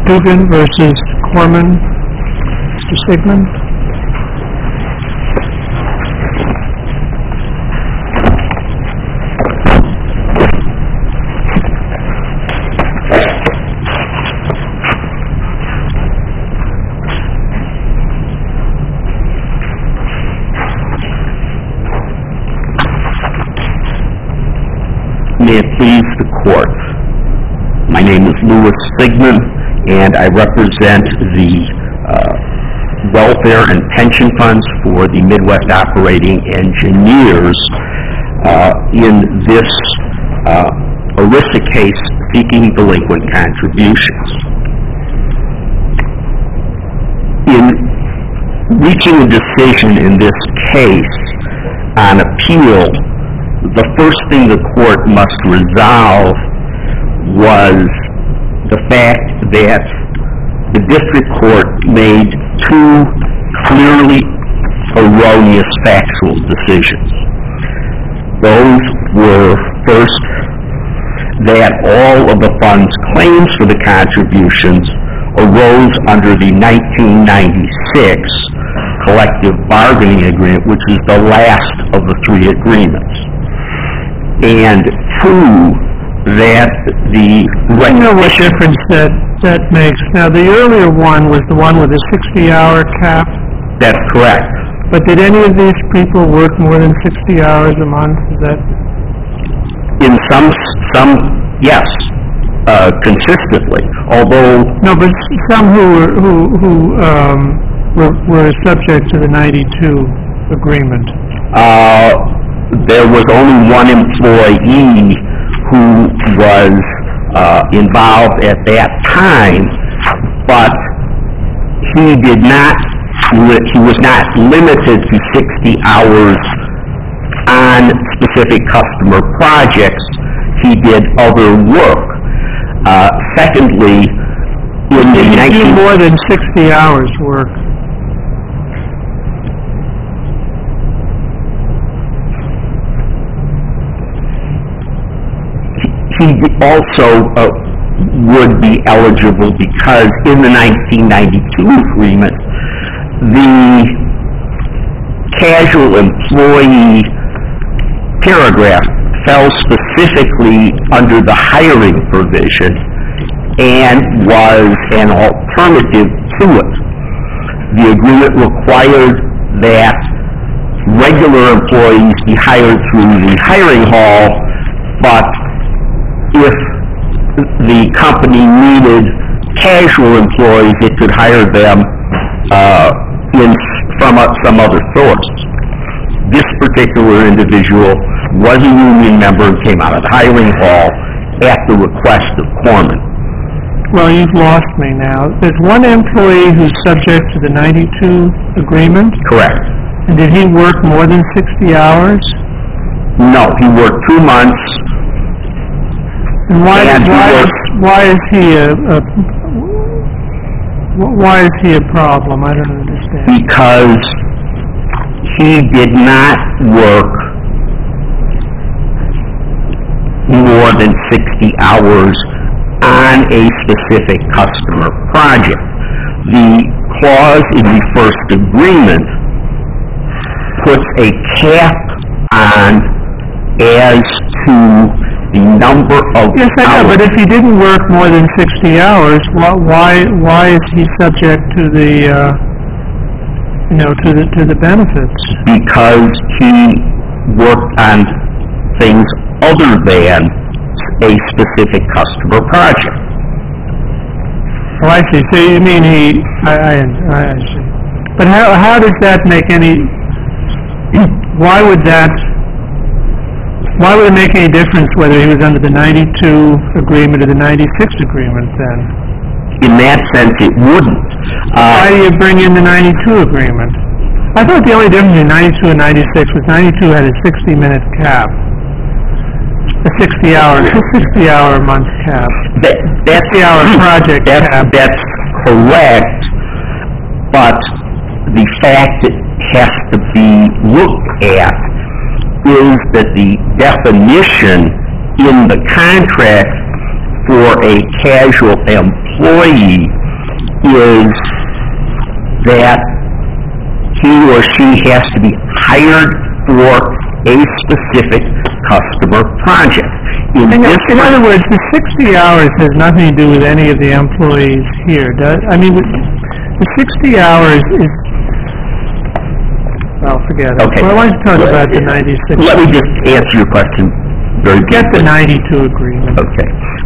Dugan versus Corman. Mr. Sigmund. May it please the court. My name is Louis Sigmund, and I represent the welfare and pension funds for the Midwest Operating Engineers in this ERISA case seeking delinquent contributions. In reaching a decision in this case on appeal, the first thing the court must resolve was the fact that the district court made two clearly erroneous factual decisions. Those were, first, that all of the fund's claims for the contributions arose under the 1996 collective bargaining agreement, which is the last of the three agreements. And two, that the... I know what difference that makes. Now, the earlier one was the one with the 60-hour cap. That's correct. But did any of these people work more than 60 hours a month? Is that... In some, yes, consistently. Although... No, but some who were subject to the 92 agreement. There was only one employee who was involved at that time, but he was not limited to 60 hours on specific customer projects. He did other work. Secondly, in the he did more than 60 hours work. He also would be eligible because in the 1992 agreement, the casual employee paragraph fell specifically under the hiring provision and was an alternative to it. The agreement required that regular employees be hired through the hiring hall, but if the company needed casual employees, it could hire them from some other source. This particular individual was a union member and came out of the hiring hall at the request of Corman. Well, you've lost me now. There's one employee who's subject to the 92 agreement? Correct. And did he work more than 60 hours? No, he worked 2 months. And why is he a problem? I don't understand. Because he did not work more than 60 hours on a specific customer project. The clause in the first agreement puts a cap on as to the number of Yes, I know, but if he didn't work more than 60 hours, why is he subject to the to the benefits? Because he worked on things other than a specific customer project. Oh, I see. So you mean I see. But how does that make any? Why would it make any difference whether he was under the 92 agreement or the 96 agreement then? In that sense, it wouldn't. Why do you bring in the 92 agreement? I thought the only difference between 92 and 96 was 92 had a 60-minute cap. A 60-hour a month cap. That's 60-hour project cap. That's correct, but the fact that has to be looked at is that the definition in the contract for a casual employee employee is that he or she has to be hired for a specific customer project. In other words, the 60 hours has nothing to do with any of the employees here, does? I mean, the 60 hours is... Well, forget it. Okay. Well, why don't you talk about the 96? Let me just answer your question very Get the briefly. 92 agreement. Okay.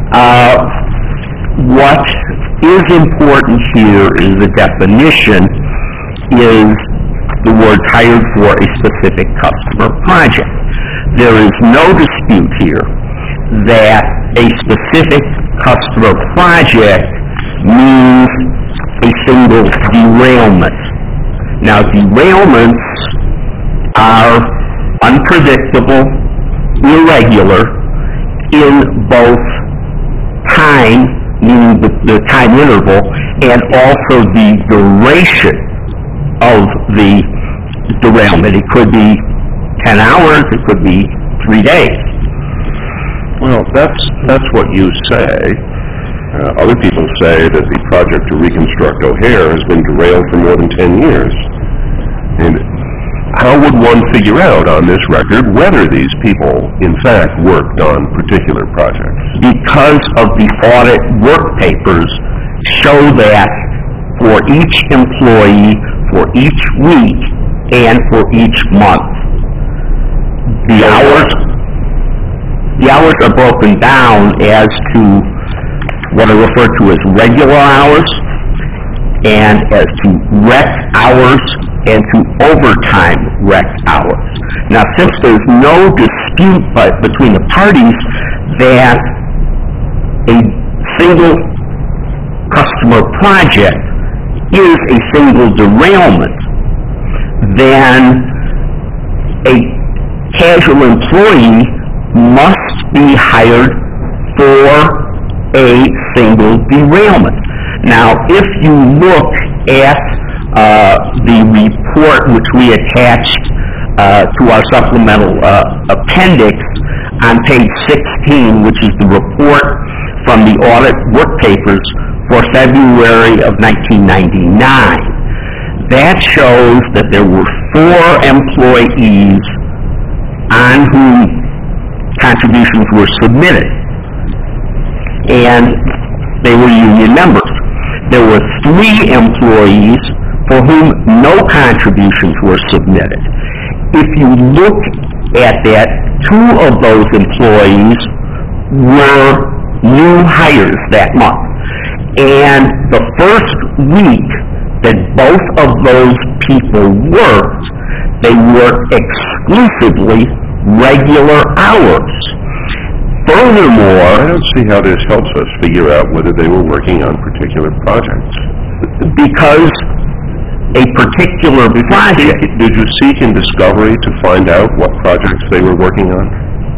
What is important here is the definition is the word hired for a specific customer project. There is no dispute here that a specific customer project means a single derailment. Now, derailments are unpredictable, irregular in both time, meaning the time interval, and also the duration of the derailment. It could be 10 hours, it could be 3 days. Well, that's what you say. Other people say that the project to reconstruct O'Hare has been derailed for more than 10 years. And how would one figure out on this record whether these people, in fact, worked on particular projects? Because of the audit work papers show that for each employee, for each week, and for each month. The hours are broken down as to what are referred to as regular hours, and as to rec hours, and to overtime rec hours. Now, since there's no dispute between the parties that a single customer project is a single derailment, then a casual employee must be hired for a single derailment. Now, if you look at the report which we attached to our supplemental appendix on page 16, which is the report from the audit work papers for February of 1999, that shows that there were 4 employees on whom contributions were submitted, and they were union members. There were 3 employees for whom no contributions were submitted. If you look at that, 2 of those employees were new hires that month. And the first week that both of those people worked, they worked exclusively regular hours. Furthermore, I don't see how this helps us figure out whether they were working on particular projects. because a particular project... Did you seek in discovery to find out what projects they were working on?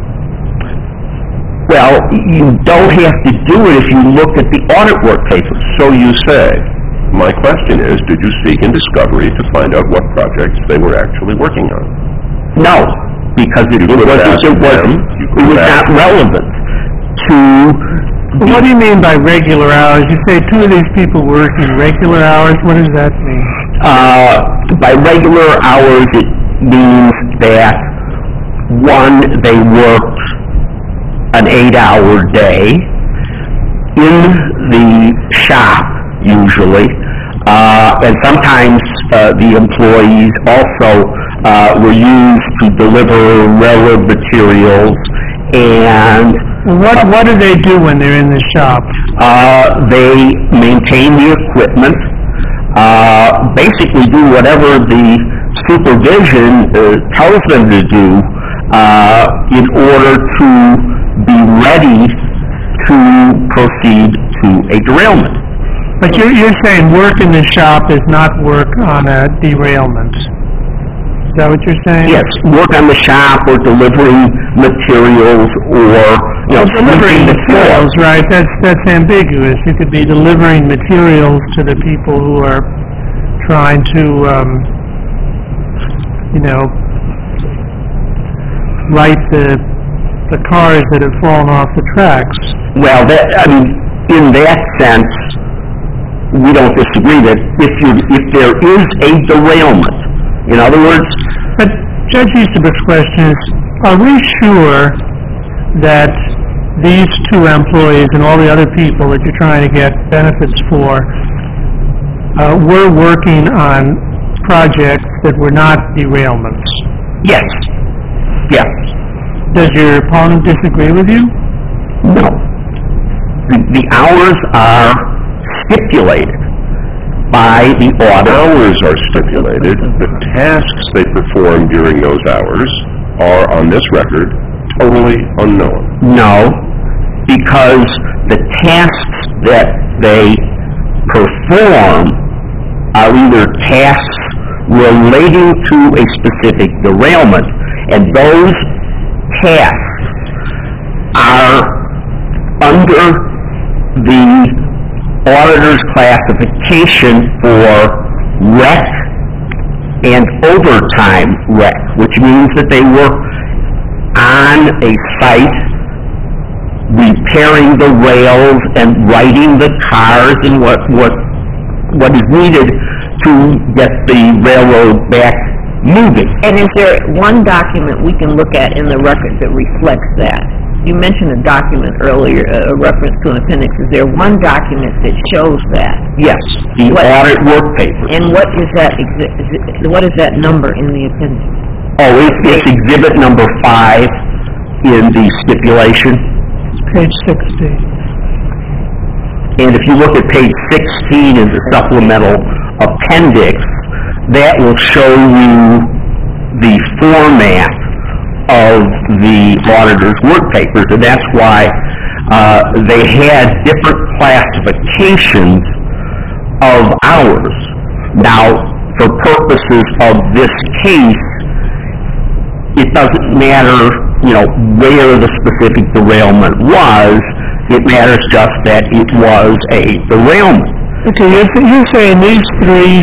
Well, you don't have to do it if you look at the audit work papers. So you say. My question is, did you seek in discovery to find out what projects they were actually working on? No, because it was not relevant to... What do you mean by regular hours? You say 2 of these people working regular hours. What does that mean? By regular hours, it means that, one, they worked an 8-hour day in the shop, usually, and sometimes the employees also were used to deliver railroad materials. And what do they do when they're in the shop? They maintain the equipment, basically do whatever the supervision tells them to do in order to be ready to proceed to a derailment. But you're saying work in the shop is not work on a derailment. Is that what you're saying? Yes, work on the shop or delivering materials or, delivering materials, right? That's ambiguous. You could be delivering materials to the people who are trying to, right the cars that have fallen off the tracks. Well, in that sense, we don't disagree that if there is a derailment, in other words, But Judge Easterbrook's question is, are we sure that these two employees and all the other people that you're trying to get benefits for were working on projects that were not derailments? yes, yes, Does your opponent disagree with you? no. The hours are stipulated by the audit. Hours are stipulated, the tasks they perform during those hours are, on this record, totally unknown. No, because the tasks that they perform are either tasks relating to a specific derailment, and those tasks are under the auditor's classification for rec and overtime rec, which means that they work on a site repairing the rails and righting the cars and what is needed to get the railroad back moving. And is there one document we can look at in the record that reflects that? You mentioned a document earlier, a reference to an appendix. Is there one document that shows that? Yes, the audit work papers. And what is that, what is that number in the appendix? Oh, it's exhibit number 5 in the stipulation. Page 60. And if you look at page 16 in the supplemental appendix, that will show you the format of the auditor's work papers, and that's why they had different classifications of hours. Now, for purposes of this case, it doesn't matter, where the specific derailment was. It matters just that it was a derailment. Okay, you're saying these three,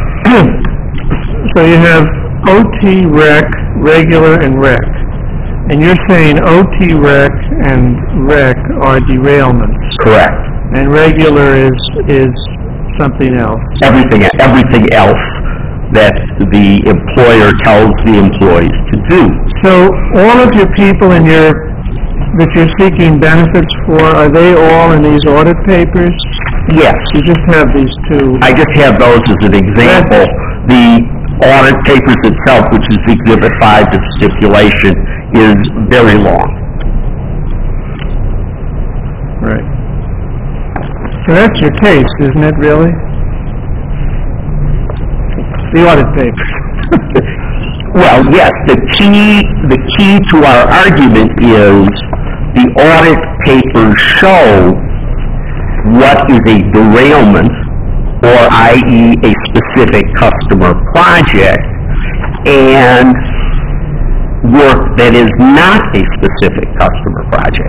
so you have OT, rec, regular, and rec. And you're saying OT, rec, and rec are derailments. Correct. And regular is something else. Everything else that the employer tells the employees to do. So all of your people that you're seeking benefits for, are they all in these audit papers? Yes. You just have these two. I just have those as an example. The audit papers itself, which is Exhibit 5 to stipulation, is very long. Right. So that's your case, isn't it, really? The audit papers. Well, yes, the key to our argument is the audit papers show what is a derailment, or i.e. a specific customer project, and work that is not a specific customer project.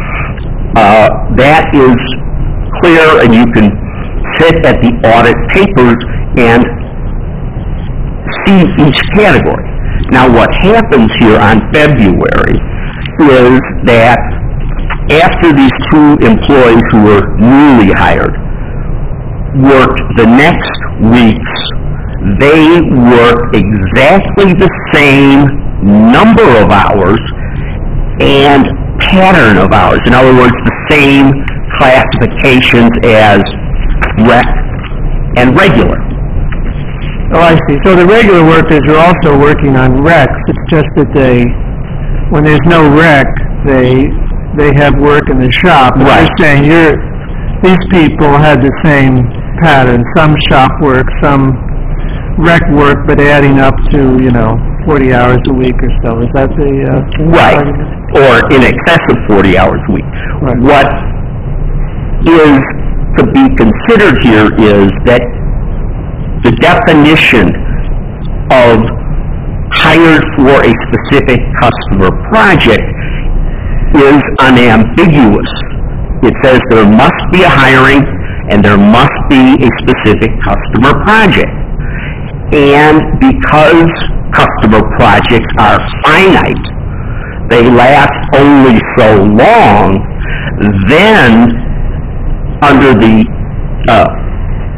That is clear, and you can sit at the audit papers and see each category. Now, what happens here on February is that after these two employees who were newly hired worked the next weeks, they work exactly the same number of hours and pattern of hours. In other words, the same classifications as rec and regular. Oh, I see. So the regular workers are also working on recs. It's just that when there's no rec, they have work in the shop. But Right. You're saying these people had the same pattern, some shop work, some rec work, but adding up to, 40 hours a week or so. Is that the... Right, argument? or in excess of 40 hours a week. Right. What is to be considered here is that the definition of hired for a specific customer project is unambiguous. It says there must be a hiring and there must be a specific customer project. And because customer projects are finite, they last only so long, then under the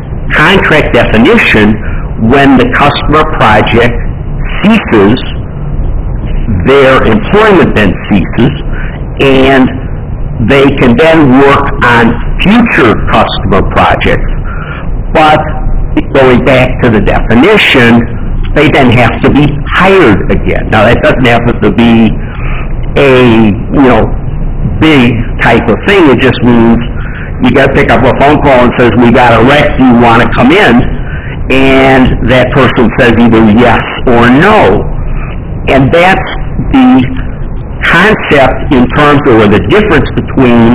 contract definition, when the customer project ceases, their employment then ceases, and they can then work on future customer projects. But going back to the definition, they then have to be hired again. Now, that doesn't happen to be a, big type of thing. It just means you got to pick up a phone call and says, we got a wreck, do you want to come in? And that person says either yes or no. And that's the concept in terms of, or the difference between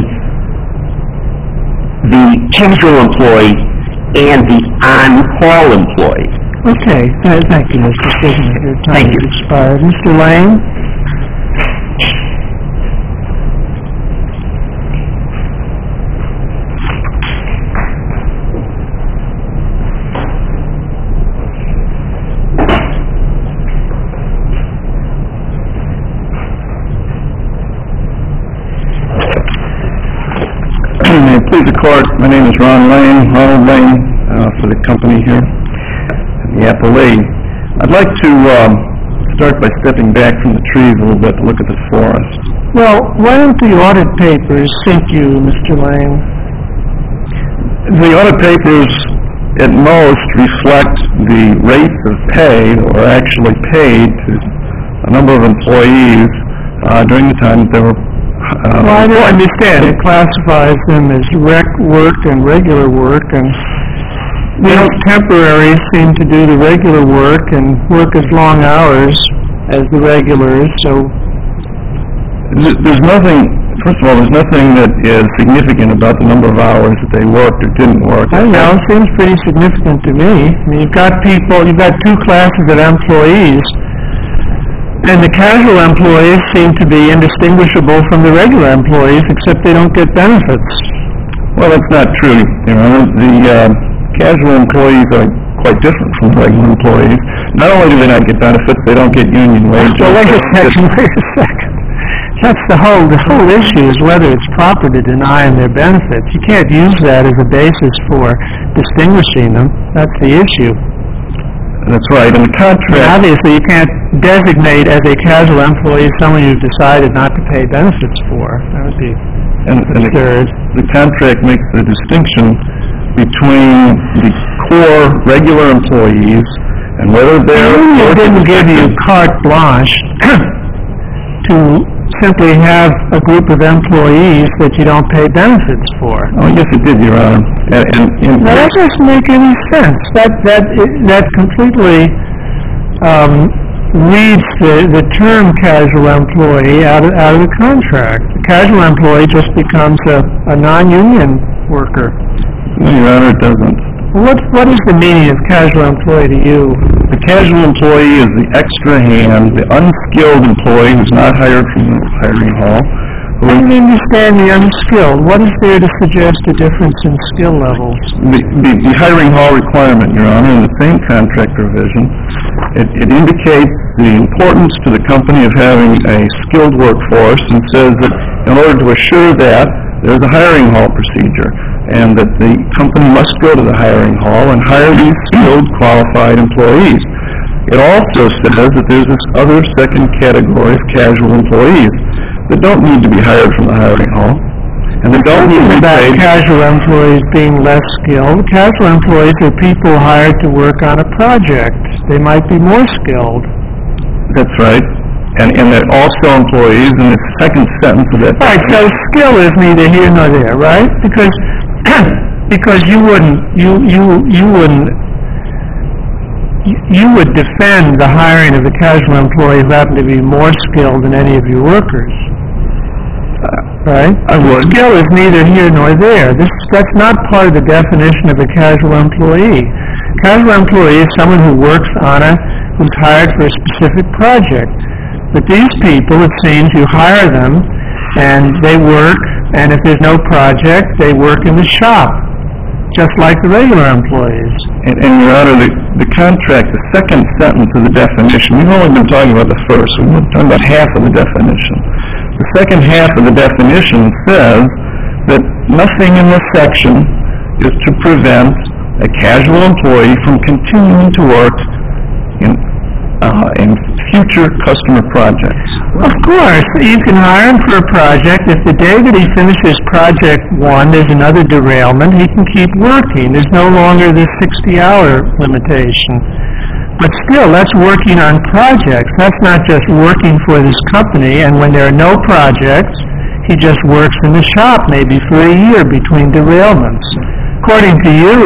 the casual employee and the on-call employee. Okay, thank you, Mr. Stigman. Your time Thank you. has expired. Mr. Lane? May it please the court, my name is Ronald Lane, for the company here, the appellee. I'd like to start by stepping back from the trees a little bit to look at the forest. Well, why don't the audit papers sink you, Mr. Lane? The audit papers at most reflect the rates of pay, or actually paid, to a number of employees during the time that they were Well, I don't understand. It classifies them as rec work and regular work, and temporaries seem to do the regular work and work as long hours as the regulars, so... There's nothing, first of all, there's nothing that is significant about the number of hours that they worked or didn't work. I don't know, it seems pretty significant to me. I mean, you've got two classes of employees, and the casual employees seem to be indistinguishable from the regular employees, except they don't get benefits. Well, that's not true. The casual employees are quite different from the regular employees. Not only do they not get benefits, they don't get union wages. So wait a second. That's the whole issue, is whether it's proper to deny them their benefits. You can't use that as a basis for distinguishing them. That's the issue. That's right. In the contract... And obviously, you can't designate as a casual employee someone you've decided not to pay benefits for. That would be absurd. The contract makes the distinction between the core regular employees and whether they're... It didn't give you carte blanche to simply have a group of employees that you don't pay benefits for. Oh, yes, it did, Your Honor. Now, that doesn't make any sense. That completely reads the term casual employee out of the contract. The casual employee just becomes a non-union worker. No, Your Honor, it doesn't. What is the meaning of casual employee to you? The casual employee is the extra hand, the unskilled employee who's not hired from the hiring hall. I don't understand the unskilled. What is there to suggest a difference in skill levels? The hiring hall requirement, Your Honor, in the same contract provision, it indicates the importance to the company of having a skilled workforce and says that in order to assure that, there's a hiring hall procedure, and that the company must go to the hiring hall and hire these skilled, qualified employees. It also says that there's this other second category of casual employees that don't need to be hired from the hiring hall, and that don't need to be paid... about casual employees being less skilled. Casual employees are people hired to work on a project. They might be more skilled. That's right. And they're also employees in the second sentence of that... Right, so skill is neither here nor there, right? Because you would defend the hiring of the casual employee who happened to be more skilled than any of your workers, right? I would. Skill is neither here nor there. That's not part of the definition of a casual employee. Casual employee is someone who's hired for a specific project. But these people, it seems, you hire them, and they work, and if there's no project, they work in the shop, just like the regular employees. And Your Honor, the contract, the second sentence of the definition, we've only been talking about the first, we've been talking about half of the definition. The second half of the definition says that nothing in this section is to prevent a casual employee from continuing to work in future customer projects. Of course, you can hire him for a project. If the day that he finishes project one, there's another derailment, he can keep working. There's no longer this 60-hour limitation. But still, that's working on projects. That's not just working for this company, and when there are no projects, he just works in the shop maybe for a year between derailments. According to you,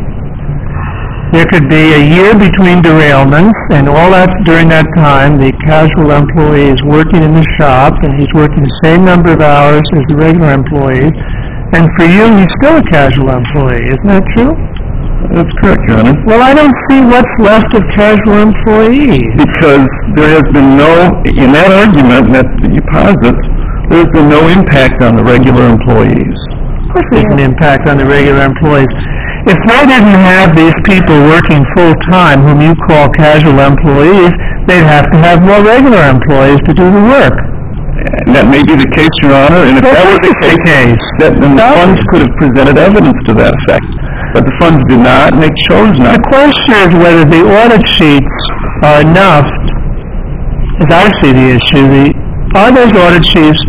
there could be a year between derailments, and all that during that time, the casual employee is working in the shop, and he's working the same number of hours as the regular employee. And for you, he's still a casual employee. Isn't that true? That's correct, Your Honor. Well, I don't see what's left of casual employees. Because there has been no, in that argument that you posit, there's been no impact on the regular employees. Of course there's an impact on the regular employees. If they didn't have these people working full-time, whom you call casual employees, they'd have to have more regular employees to do the work. And that may be the case, Your Honor, and if that was the case, then the funds could have presented evidence to that effect. But the funds did not, and they chose not. The question is whether the audit sheets are enough, as I see the issue, are those audit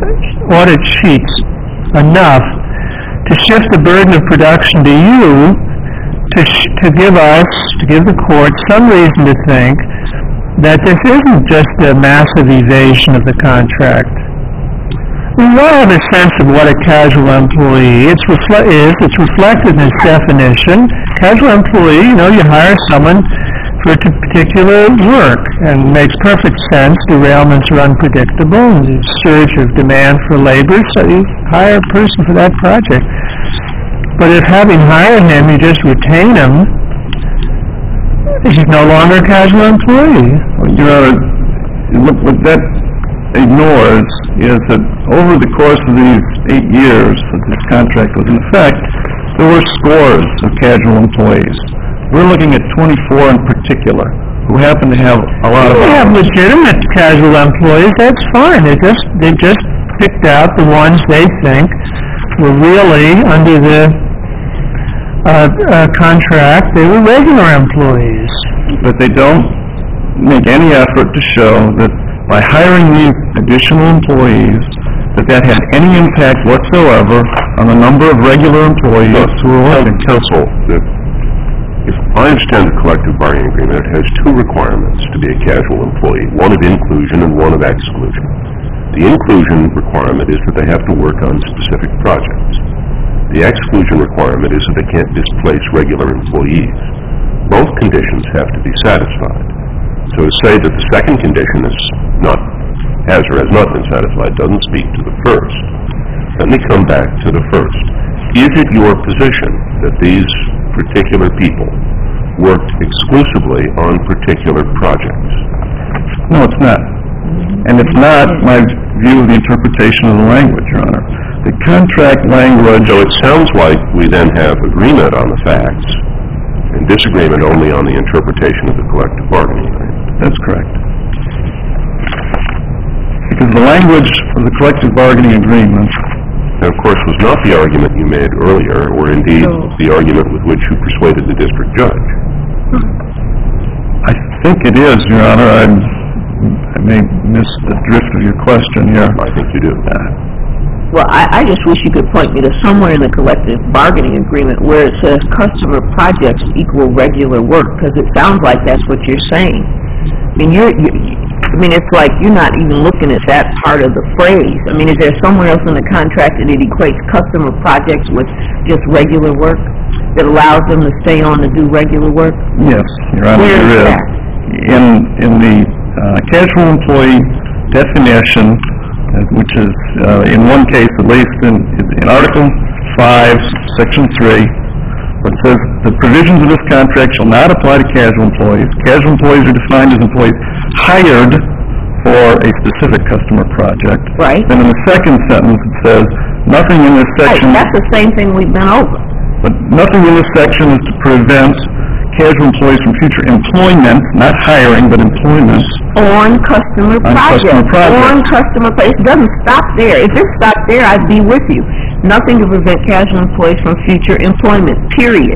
sheets enough to shift the burden of production to you to give the court some reason to think that this isn't just a massive evasion of the contract. We all have a sense of what a casual employee is. It's reflected in its definition. Casual employee, you hire someone for a particular work, and it makes perfect sense. Derailments are unpredictable, and there's a surge of demand for labor, so you hire a person for that project. But if having hired him, you just retain him, he's no longer a casual employee. Well, Your Honor, what that ignores is that over the course of these 8 years that this contract was in effect, there were scores of casual employees. We're looking at 24 in particular, who happen to have a lot of... We have legitimate casual employees, that's fine. They just picked out the ones they think were really under the contract, they were regular employees. But they don't make any effort to show that by hiring these additional employees, that had any impact whatsoever on the number of regular employees who are working. Counsel, if I understand the collective bargaining agreement, it has two requirements to be a casual employee, one of inclusion and one of exclusion. The inclusion requirement is that they have to work on specific projects. The exclusion requirement is that they can't displace regular employees. Both conditions have to be satisfied. So to say that the second condition is has or has not been satisfied doesn't speak to the first. Let me come back to the first. Is it your position that these particular people worked exclusively on particular projects? No, it's not. And it's not my view of the interpretation of the language, Your Honor. The contract language... So it sounds like we then have agreement on the facts and disagreement only on the interpretation of the collective bargaining agreement. That's correct. Because the language of the collective bargaining agreement... That, of course, was not the argument you made earlier, or indeed the argument with which you persuaded the district judge. I think it is, Your Honor. I may miss the drift of your question here. I think you do. Well, I just wish you could point me to somewhere in the collective bargaining agreement where it says customer projects equal regular work, because it sounds like that's what you're saying. I mean, it's like you're not even looking at that part of the phrase. I mean, is there somewhere else in the contract that it equates customer projects with just regular work that allows them to stay on to do regular work? Yes, Your Honor, Where is that? In the casual employee definition, which is in one case at least in Article 5, Section 3, it says the provisions of this contract shall not apply to casual employees. Casual employees are defined as employees hired for a specific customer project. Right. Then in the second sentence it says nothing in this section... Right, that's the same thing we've been over. But nothing in this section is to prevent casual employees from future employment, not hiring, but employment. On customer projects. On customer projects. It doesn't stop there. If it stopped there, I'd be with you. Nothing to prevent casual employees from future employment, period.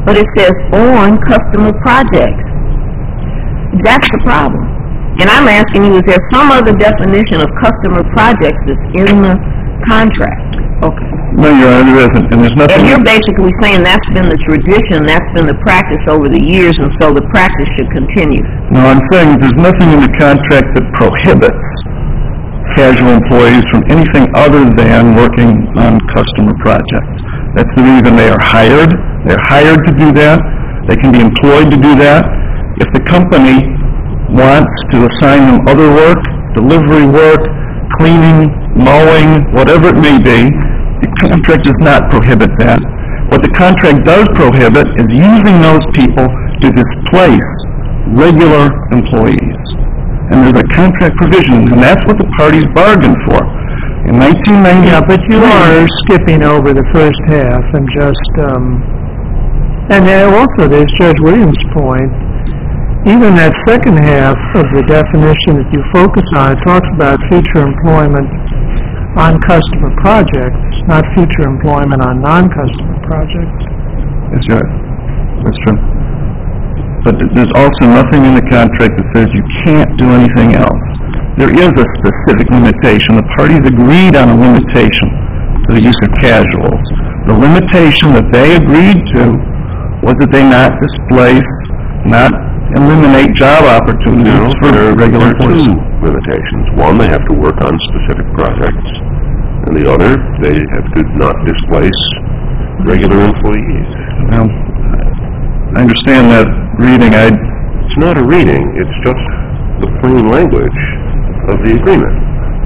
but it says on customer projects. That's the problem. And I'm asking you, is there some other definition of customer projects that's in the contract? Okay. No, Your Honor, there isn't, and there's nothing... And you're basically saying that's been the tradition, that's been the practice over the years, and so the practice should continue. No, I'm saying there's nothing in the contract that prohibits casual employees from anything other than working on customer projects. That's the reason they are hired. They're hired to do that. They can be employed to do that. If the company wants to assign them other work, delivery work, cleaning, mowing, whatever it may be, the contract does not prohibit that. What the contract does prohibit is using those people to displace regular employees. And there's a contract provision, and that's what the parties bargained for. In 1990... Yeah, but you are skipping over the first half and just, and also there's Judge Williams' point. Even that second half of the definition that you focus on, it talks about future employment on customer projects, not future employment on non-customer projects. That's right. That's true. But there's also nothing in the contract that says you can't do anything else. There is a specific limitation. The parties agreed on a limitation to the use of casuals. The limitation that they agreed to was that they not displace, not eliminate job opportunities for regular employees. There are two limitations. One, they have to work on specific projects, and the other, they have to not displace regular employees. Well, I understand that reading. It's not a reading, it's just the plain language of the agreement.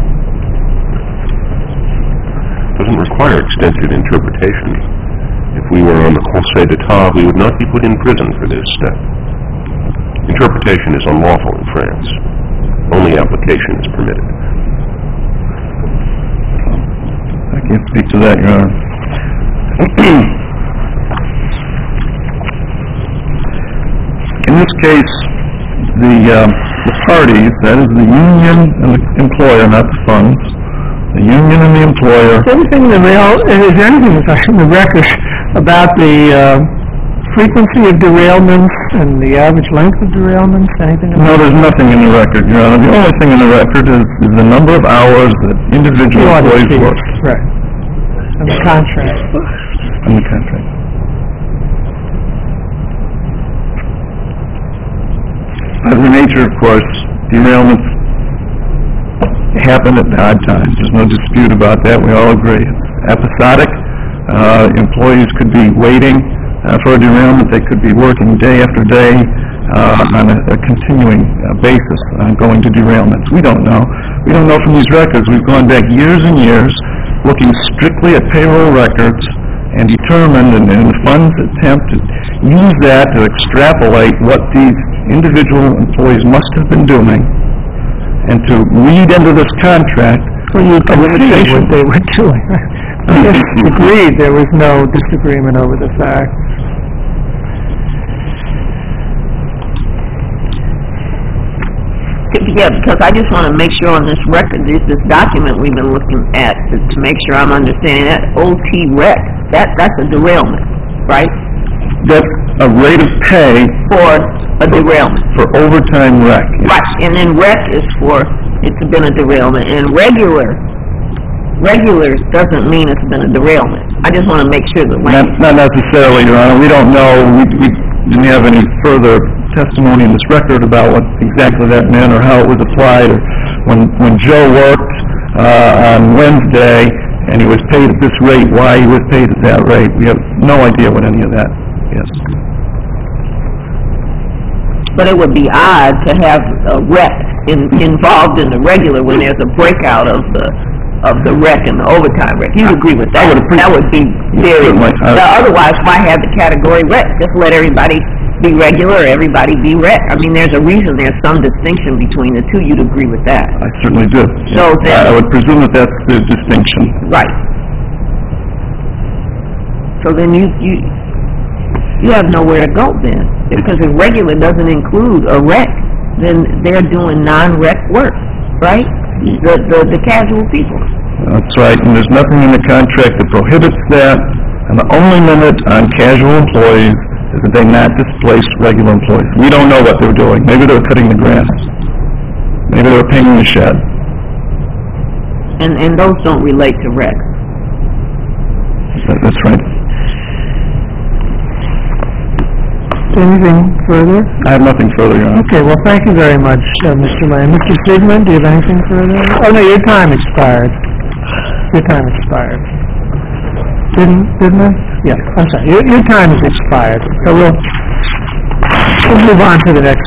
It doesn't require extensive interpretation. If we were on the Conseil d'Etat, we would not be put in prison for this step. Interpretation is unlawful in France. Only application is permitted. I can't speak to that, Your Honor. In this case, the parties, that is the union and the employer, not the funds, the union and the employer... Is there anything in the record about the frequency of derailments and the average length of derailments? Anything about No, there's nothing in the record, Your Honor. The only thing in the record is the number of hours that individual employees work. Right. And the contract. And the contract. By the nature, of course, derailments happen at odd times. There's no dispute about that. We all agree. It's episodic. Employees could be waiting for a derailment. They could be working day after day on a continuing basis, going to derailments. We don't know. We don't know from these records. We've gone back years and years looking strictly at payroll records and determined, and the funds attempt to use that to extrapolate what these individual employees must have been doing, and to read into this contract a limitation. What they were doing. I guess agreed there was no disagreement over the facts. Yeah, because I just want to make sure on this record, this document we've been looking at, to make sure I'm understanding that OT rec, that's a derailment, right? That's a rate of pay for a derailment. For overtime rec. Yes. Right, and then rec is for it's been a derailment, and regular doesn't mean it's been a derailment. I just want to make sure that not necessarily, Your Honor. We don't know. We didn't have any further testimony in this record about what exactly that meant or how it was applied, or when Joe worked on Wednesday and he was paid at this rate, why he was paid at that rate. We have no idea what any of that is. But it would be odd to have a rec involved in the regular when there's a breakout of the rec and the overtime rec. You agree with that? That would be very... Otherwise, why have the category rec? Just let everybody be regular or everybody be rec. I mean, there's a reason there's some distinction between the two. You'd agree with that? I certainly do. So then, I would presume that that's the distinction. Right. So then you have nowhere to go then. Because if regular doesn't include a rec, then they're doing non-rec work, right? The casual people. That's right, and there's nothing in the contract that prohibits that, and the only limit on casual employees is that they not displace regular employees. We don't know what they were doing. Maybe they were cutting the grass. Maybe they were painting the shed. And those don't relate to Rex. That's right. Anything further? I have nothing further, Your Honor. Okay, well, thank you very much, Mr. Lane. Mr. Sigmund, do you have anything further? Oh, no, your time expired. Your time expired. Didn't it? Yeah, I'm sorry. Your time has expired. So we'll move on to the next